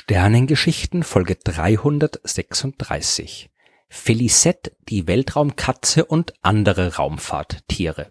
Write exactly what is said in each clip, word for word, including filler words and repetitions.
Sternengeschichten Folge dreihundertsechsunddreißig. Felicette, die Weltraumkatze und andere Raumfahrttiere.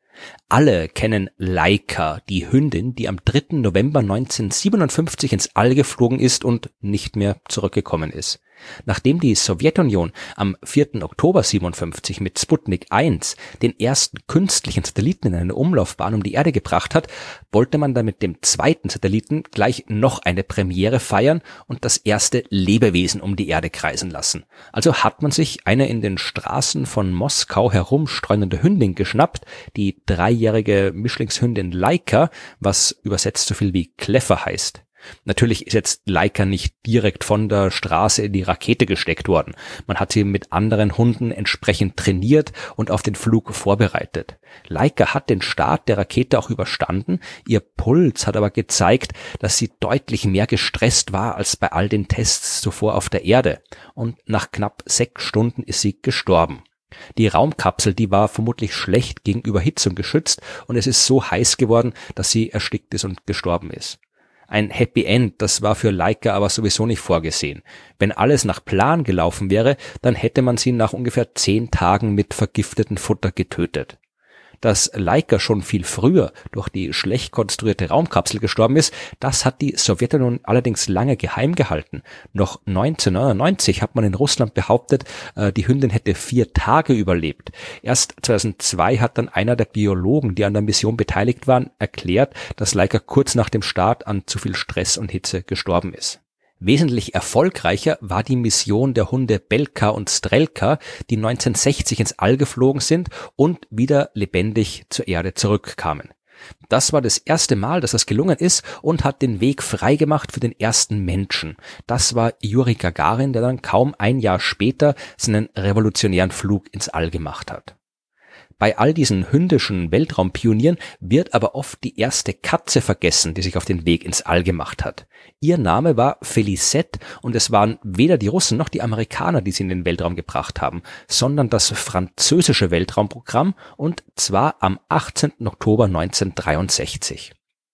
Alle kennen Laika, die Hündin, die am dritten November neunzehnhundertsiebenundfünfzig ins All geflogen ist und nicht mehr zurückgekommen ist. Nachdem die Sowjetunion am vierten Oktober siebenundfünfzig mit Sputnik eins den ersten künstlichen Satelliten in eine Umlaufbahn um die Erde gebracht hat, wollte man dann mit dem zweiten Satelliten gleich noch eine Premiere feiern und das erste Lebewesen um die Erde kreisen lassen. Also hat man sich eine in den Straßen von Moskau herumstreunende Hündin geschnappt, die dreijährige Mischlingshündin Laika, was übersetzt so viel wie Kläffer heißt. Natürlich ist jetzt Laika nicht direkt von der Straße in die Rakete gesteckt worden. Man hat sie mit anderen Hunden entsprechend trainiert und auf den Flug vorbereitet. Laika hat den Start der Rakete auch überstanden. Ihr Puls hat aber gezeigt, dass sie deutlich mehr gestresst war als bei all den Tests zuvor auf der Erde. Und nach knapp sechs Stunden ist sie gestorben. Die Raumkapsel, die war vermutlich schlecht gegen Überhitzung geschützt und es ist so heiß geworden, dass sie erstickt ist und gestorben ist. Ein Happy End, das war für Laika aber sowieso nicht vorgesehen. Wenn alles nach Plan gelaufen wäre, dann hätte man sie nach ungefähr zehn Tagen mit vergiftetem Futter getötet. Dass Laika schon viel früher durch die schlecht konstruierte Raumkapsel gestorben ist, das hat die Sowjetunion allerdings lange geheim gehalten. Noch neunzehnhundertneunundneunzig hat man in Russland behauptet, die Hündin hätte vier Tage überlebt. Erst zweitausendzwei hat dann einer der Biologen, die an der Mission beteiligt waren, erklärt, dass Laika kurz nach dem Start an zu viel Stress und Hitze gestorben ist. Wesentlich erfolgreicher war die Mission der Hunde Belka und Strelka, die neunzehnhundertsechzig ins All geflogen sind und wieder lebendig zur Erde zurückkamen. Das war das erste Mal, dass das gelungen ist und hat den Weg freigemacht für den ersten Menschen. Das war Juri Gagarin, der dann kaum ein Jahr später seinen revolutionären Flug ins All gemacht hat. Bei all diesen hündischen Weltraumpionieren wird aber oft die erste Katze vergessen, die sich auf den Weg ins All gemacht hat. Ihr Name war Felicette und es waren weder die Russen noch die Amerikaner, die sie in den Weltraum gebracht haben, sondern das französische Weltraumprogramm und zwar am achtzehnten Oktober neunzehnhundertdreiundsechzig.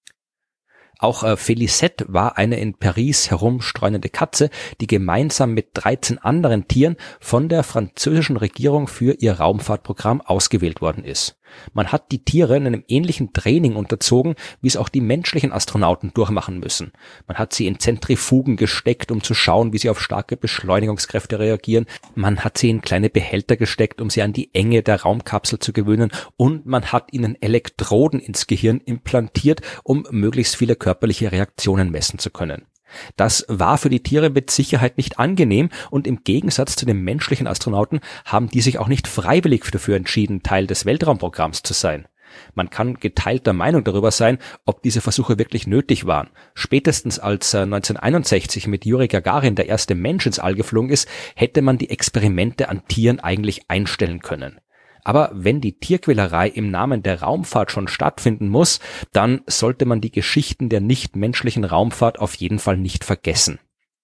Auch äh, Felicette war eine in Paris herumstreunende Katze, die gemeinsam mit dreizehn anderen Tieren von der französischen Regierung für ihr Raumfahrtprogramm ausgewählt worden ist. Man hat die Tiere in einem ähnlichen Training unterzogen, wie es auch die menschlichen Astronauten durchmachen müssen. Man hat sie in Zentrifugen gesteckt, um zu schauen, wie sie auf starke Beschleunigungskräfte reagieren. Man hat sie in kleine Behälter gesteckt, um sie an die Enge der Raumkapsel zu gewöhnen. Und man hat ihnen Elektroden ins Gehirn implantiert, um möglichst viele körperliche Reaktionen messen zu können. Das war für die Tiere mit Sicherheit nicht angenehm und im Gegensatz zu den menschlichen Astronauten haben die sich auch nicht freiwillig dafür entschieden, Teil des Weltraumprogramms zu sein. Man kann geteilter Meinung darüber sein, ob diese Versuche wirklich nötig waren. Spätestens als neunzehnhunderteinundsechzig mit Juri Gagarin der erste Mensch ins All geflogen ist, hätte man die Experimente an Tieren eigentlich einstellen können. Aber wenn die Tierquälerei im Namen der Raumfahrt schon stattfinden muss, dann sollte man die Geschichten der nichtmenschlichen Raumfahrt auf jeden Fall nicht vergessen.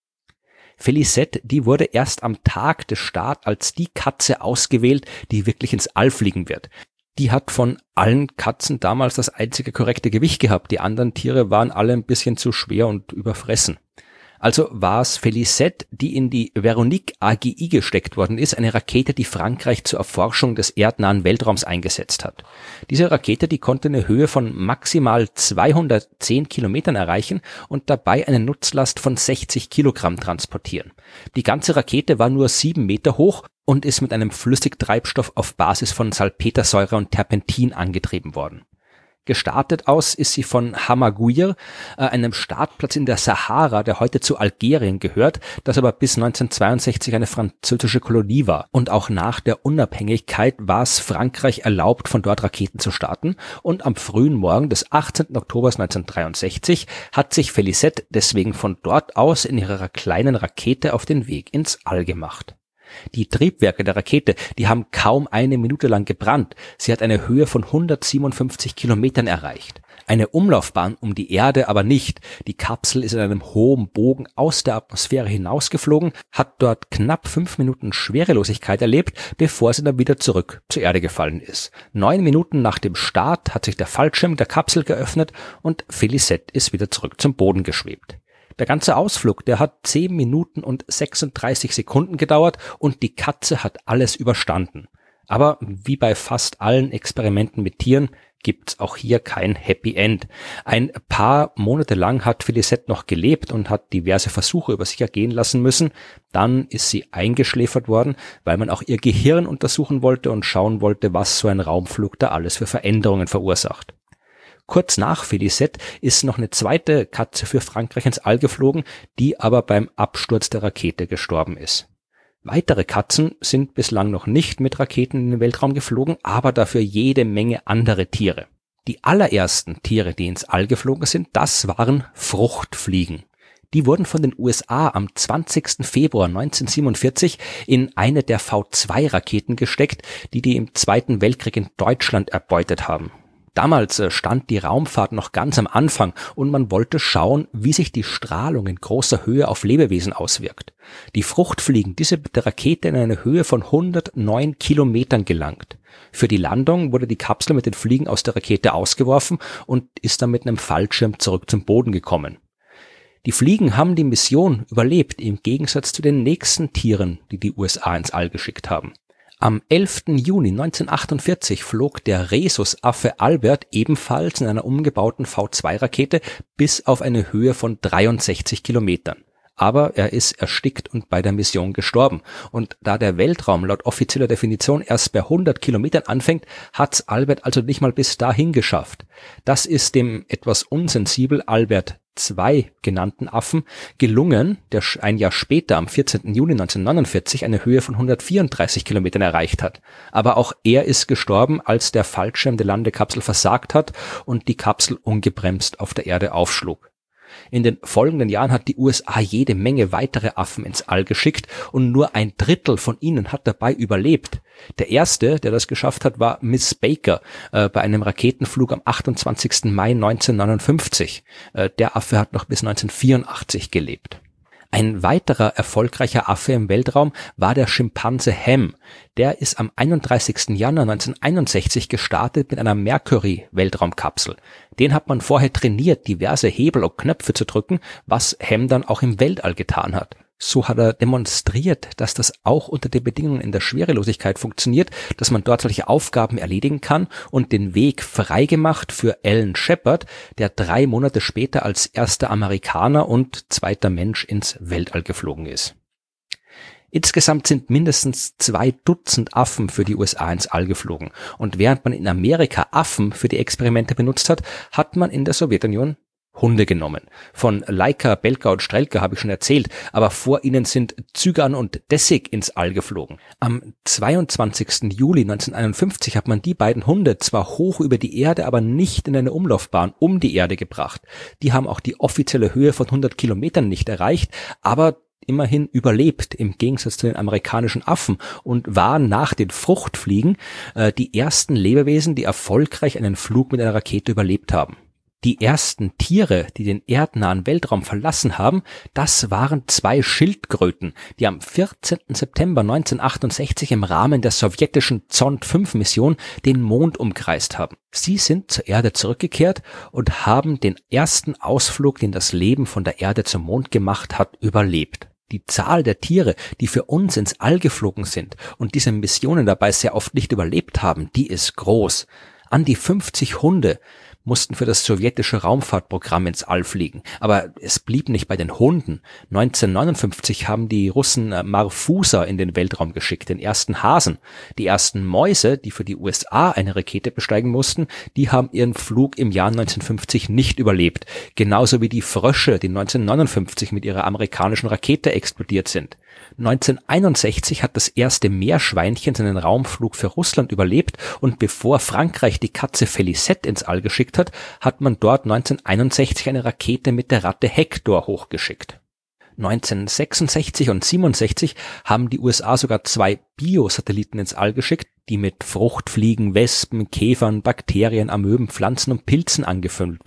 Felicette, die wurde erst am Tag des Starts als die Katze ausgewählt, die wirklich ins All fliegen wird. Die hat von allen Katzen damals das einzige korrekte Gewicht gehabt. Die anderen Tiere waren alle ein bisschen zu schwer und überfressen. Also war es Felicette, die in die Veronique A G I gesteckt worden ist, eine Rakete, die Frankreich zur Erforschung des erdnahen Weltraums eingesetzt hat. Diese Rakete, die konnte eine Höhe von maximal zweihundertzehn Kilometern erreichen und dabei eine Nutzlast von sechzig Kilogramm transportieren. Die ganze Rakete war nur sieben Meter hoch und ist mit einem Flüssigtreibstoff auf Basis von Salpetersäure und Terpentin angetrieben worden. Gestartet aus ist sie von Hammaguir, äh, einem Startplatz in der Sahara, der heute zu Algerien gehört, das aber bis neunzehnhundertzweiundsechzig eine französische Kolonie war. Und auch nach der Unabhängigkeit war es Frankreich erlaubt, von dort Raketen zu starten. Und am frühen Morgen des achtzehnten Oktober neunzehnhundertdreiundsechzig hat sich Felicette deswegen von dort aus in ihrer kleinen Rakete auf den Weg ins All gemacht. Die Triebwerke der Rakete, die haben kaum eine Minute lang gebrannt. Sie hat eine Höhe von hundertsiebenundfünfzig Kilometern erreicht. Eine Umlaufbahn um die Erde aber nicht. Die Kapsel ist in einem hohen Bogen aus der Atmosphäre hinausgeflogen, hat dort knapp fünf Minuten Schwerelosigkeit erlebt, bevor sie dann wieder zurück zur Erde gefallen ist. Neun Minuten nach dem Start hat sich der Fallschirm der Kapsel geöffnet und Felicette ist wieder zurück zum Boden geschwebt. Der ganze Ausflug, der hat zehn Minuten und sechsunddreißig Sekunden gedauert und die Katze hat alles überstanden. Aber wie bei fast allen Experimenten mit Tieren gibt's auch hier kein Happy End. Ein paar Monate lang hat Felicette noch gelebt und hat diverse Versuche über sich ergehen lassen müssen. Dann ist sie eingeschläfert worden, weil man auch ihr Gehirn untersuchen wollte und schauen wollte, was so ein Raumflug da alles für Veränderungen verursacht. Kurz nach Felicette ist noch eine zweite Katze für Frankreich ins All geflogen, die aber beim Absturz der Rakete gestorben ist. Weitere Katzen sind bislang noch nicht mit Raketen in den Weltraum geflogen, aber dafür jede Menge andere Tiere. Die allerersten Tiere, die ins All geflogen sind, das waren Fruchtfliegen. Die wurden von den U S A am zwanzigsten Februar neunzehnhundertsiebenundvierzig in eine der V zwei Raketen gesteckt, die die im Zweiten Weltkrieg in Deutschland erbeutet haben. Damals stand die Raumfahrt noch ganz am Anfang und man wollte schauen, wie sich die Strahlung in großer Höhe auf Lebewesen auswirkt. Die Fruchtfliegen, die sind mit der Rakete in eine Höhe von hundertneun Kilometern gelangt. Für die Landung wurde die Kapsel mit den Fliegen aus der Rakete ausgeworfen und ist dann mit einem Fallschirm zurück zum Boden gekommen. Die Fliegen haben die Mission überlebt, im Gegensatz zu den nächsten Tieren, die die U S A ins All geschickt haben. Am elften Juni neunzehnhundertachtundvierzig flog der Rhesusaffe Albert ebenfalls in einer umgebauten V zwei Rakete bis auf eine Höhe von dreiundsechzig Kilometern. Aber er ist erstickt und bei der Mission gestorben. Und da der Weltraum laut offizieller Definition erst bei hundert Kilometern anfängt, hat's Albert also nicht mal bis dahin geschafft. Das ist dem etwas unsensibel Albert zwei genannten Affen gelungen, der ein Jahr später am vierzehnten Juni neunzehnhundertneunundvierzig eine Höhe von hundertvierunddreißig Kilometern erreicht hat. Aber auch er ist gestorben, als der Fallschirm der Landekapsel versagt hat und die Kapsel ungebremst auf der Erde aufschlug. In den folgenden Jahren hat die U S A jede Menge weitere Affen ins All geschickt und nur ein Drittel von ihnen hat dabei überlebt. Der erste, der das geschafft hat, war Miss Baker äh, bei einem Raketenflug am achtundzwanzigsten Mai neunzehnhundertneunundfünfzig. Äh, der Affe hat noch bis neunzehnhundertvierundachtzig gelebt. Ein weiterer erfolgreicher Affe im Weltraum war der Schimpanse Ham. Der ist am einunddreißigsten Januar neunzehnhunderteinundsechzig gestartet mit einer Mercury-Weltraumkapsel. Den hat man vorher trainiert, diverse Hebel und Knöpfe zu drücken, was Ham dann auch im Weltall getan hat. So hat er demonstriert, dass das auch unter den Bedingungen in der Schwerelosigkeit funktioniert, dass man dort solche Aufgaben erledigen kann und den Weg freigemacht für Alan Shepard, der drei Monate später als erster Amerikaner und zweiter Mensch ins Weltall geflogen ist. Insgesamt sind mindestens zwei Dutzend Affen für die U S A ins All geflogen. Und während man in Amerika Affen für die Experimente benutzt hat, hat man in der Sowjetunion Hunde genommen. Von Laika, Belka und Strelka habe ich schon erzählt, aber vor ihnen sind Zygan und Dessig ins All geflogen. Am zweiundzwanzigsten Juli neunzehnhunderteinundfünfzig hat man die beiden Hunde zwar hoch über die Erde, aber nicht in eine Umlaufbahn um die Erde gebracht. Die haben auch die offizielle Höhe von hundert Kilometern nicht erreicht, aber immerhin überlebt im Gegensatz zu den amerikanischen Affen und waren nach den Fruchtfliegen äh, die ersten Lebewesen, die erfolgreich einen Flug mit einer Rakete überlebt haben. Die ersten Tiere, die den erdnahen Weltraum verlassen haben, das waren zwei Schildkröten, die am vierzehnten September neunzehnhundertachtundsechzig im Rahmen der sowjetischen Zond fünf Mission den Mond umkreist haben. Sie sind zur Erde zurückgekehrt und haben den ersten Ausflug, den das Leben von der Erde zum Mond gemacht hat, überlebt. Die Zahl der Tiere, die für uns ins All geflogen sind und diese Missionen dabei sehr oft nicht überlebt haben, die ist groß. An die fünfzig Hunde mussten für das sowjetische Raumfahrtprogramm ins All fliegen. Aber es blieb nicht bei den Hunden. neunzehnhundertneunundfünfzig haben die Russen Marfusa in den Weltraum geschickt, den ersten Hasen. Die ersten Mäuse, die für die U S A eine Rakete besteigen mussten, die haben ihren Flug im Jahr neunzehnhundertfünfzig nicht überlebt. Genauso wie die Frösche, die neunzehnhundertneunundfünfzig mit ihrer amerikanischen Rakete explodiert sind. neunzehnhunderteinundsechzig hat das erste Meerschweinchen seinen Raumflug für Russland überlebt und bevor Frankreich die Katze Felicette ins All geschickt hat, hat man dort neunzehnhunderteinundsechzig eine Rakete mit der Ratte Hector hochgeschickt. neunzehnhundertsechsundsechzig und siebenundsechzig haben die U S A sogar zwei Biosatelliten ins All geschickt, die mit Fruchtfliegen, Wespen, Käfern, Bakterien, Amöben, Pflanzen und Pilzen angefüllt waren.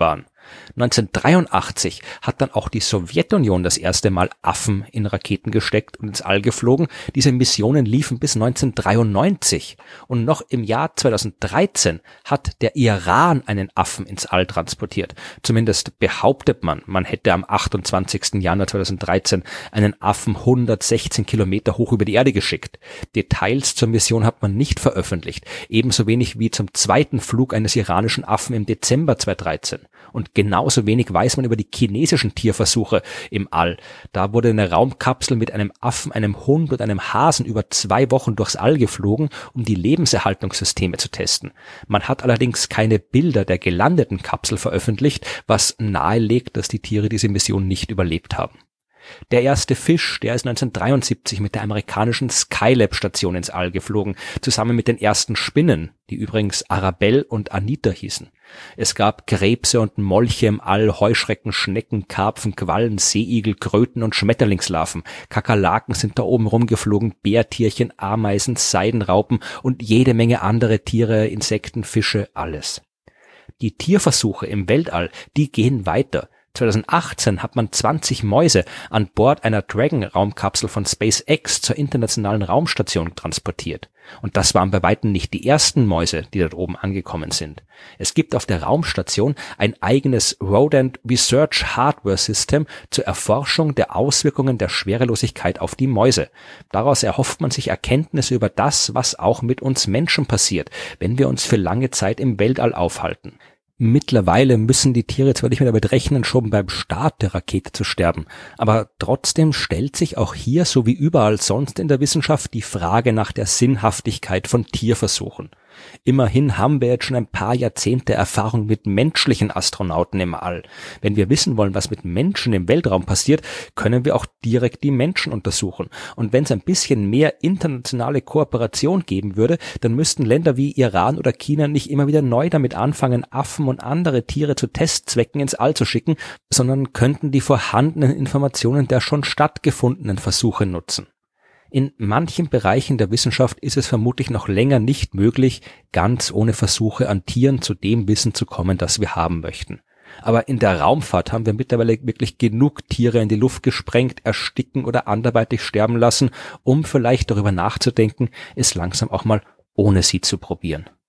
neunzehnhundertdreiundachtzig hat dann auch die Sowjetunion das erste Mal Affen in Raketen gesteckt und ins All geflogen. Diese Missionen liefen bis neunzehnhundertdreiundneunzig. Und noch im Jahr zweitausenddreizehn hat der Iran einen Affen ins All transportiert. Zumindest behauptet man, man hätte am achtundzwanzigsten Januar zweitausenddreizehn einen Affen hundertsechzehn Kilometer hoch über die Erde geschickt. Details zur Mission hat man nicht veröffentlicht. Ebenso wenig wie zum zweiten Flug eines iranischen Affen im Dezember zweitausenddreizehn. Und genauso wenig weiß man über die chinesischen Tierversuche im All. Da wurde eine Raumkapsel mit einem Affen, einem Hund und einem Hasen über zwei Wochen durchs All geflogen, um die Lebenserhaltungssysteme zu testen. Man hat allerdings keine Bilder der gelandeten Kapsel veröffentlicht, was nahelegt, dass die Tiere diese Mission nicht überlebt haben. Der erste Fisch, der ist neunzehnhundertdreiundsiebzig mit der amerikanischen Skylab-Station ins All geflogen, zusammen mit den ersten Spinnen, die übrigens Arabelle und Anita hießen. Es gab Krebse und Molche im All, Heuschrecken, Schnecken, Karpfen, Quallen, Seeigel, Kröten und Schmetterlingslarven. Kakerlaken sind da oben rumgeflogen, Bärtierchen, Ameisen, Seidenraupen und jede Menge andere Tiere, Insekten, Fische, alles. Die Tierversuche im Weltall, die gehen weiter. zweitausendachtzehn hat man zwanzig Mäuse an Bord einer Dragon-Raumkapsel von SpaceX zur internationalen Raumstation transportiert. Und das waren bei weitem nicht die ersten Mäuse, die dort oben angekommen sind. Es gibt auf der Raumstation ein eigenes Rodent Research Hardware System zur Erforschung der Auswirkungen der Schwerelosigkeit auf die Mäuse. Daraus erhofft man sich Erkenntnisse über das, was auch mit uns Menschen passiert, wenn wir uns für lange Zeit im Weltall aufhalten. Mittlerweile müssen die Tiere zwar nicht mehr damit rechnen, schon beim Start der Rakete zu sterben, aber trotzdem stellt sich auch hier, so wie überall sonst in der Wissenschaft, die Frage nach der Sinnhaftigkeit von Tierversuchen. Immerhin haben wir jetzt schon ein paar Jahrzehnte Erfahrung mit menschlichen Astronauten im All. Wenn wir wissen wollen, was mit Menschen im Weltraum passiert, können wir auch direkt die Menschen untersuchen. Und wenn es ein bisschen mehr internationale Kooperation geben würde, dann müssten Länder wie Iran oder China nicht immer wieder neu damit anfangen, Affen und andere Tiere zu Testzwecken ins All zu schicken, sondern könnten die vorhandenen Informationen der schon stattgefundenen Versuche nutzen. In manchen Bereichen der Wissenschaft ist es vermutlich noch länger nicht möglich, ganz ohne Versuche an Tieren zu dem Wissen zu kommen, das wir haben möchten. Aber in der Raumfahrt haben wir mittlerweile wirklich genug Tiere in die Luft gesprengt, ersticken oder anderweitig sterben lassen, um vielleicht darüber nachzudenken, es langsam auch mal ohne sie zu probieren.